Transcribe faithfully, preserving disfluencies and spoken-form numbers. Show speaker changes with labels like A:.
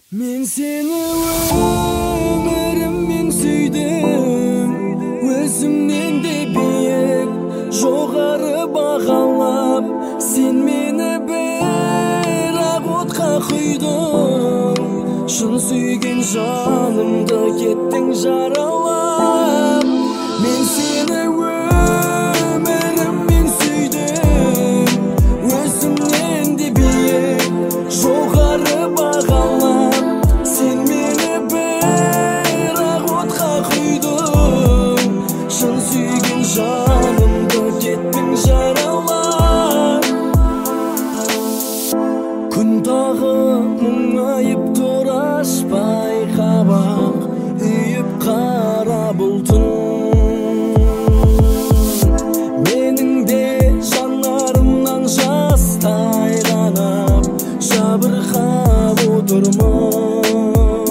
A: Мен сені өміріммен сүйдім, өзімнен де биік жоғары бағалап, сен мені бірақ отқа құйдың, шын сүйген жанымды кеттің жаралап. Мен сені өміріммен сүйдім, өзімнен де биік жоғары бағалап, сен мені бірақ отқа құйдың, шын сүйген жанымды кеттің жаралап. Күн тағы мұңайып тұр, ашпай қабақ үйіп қара бұлтын. Менің де жанарымнан жастай қанап, жабырқап отырмын.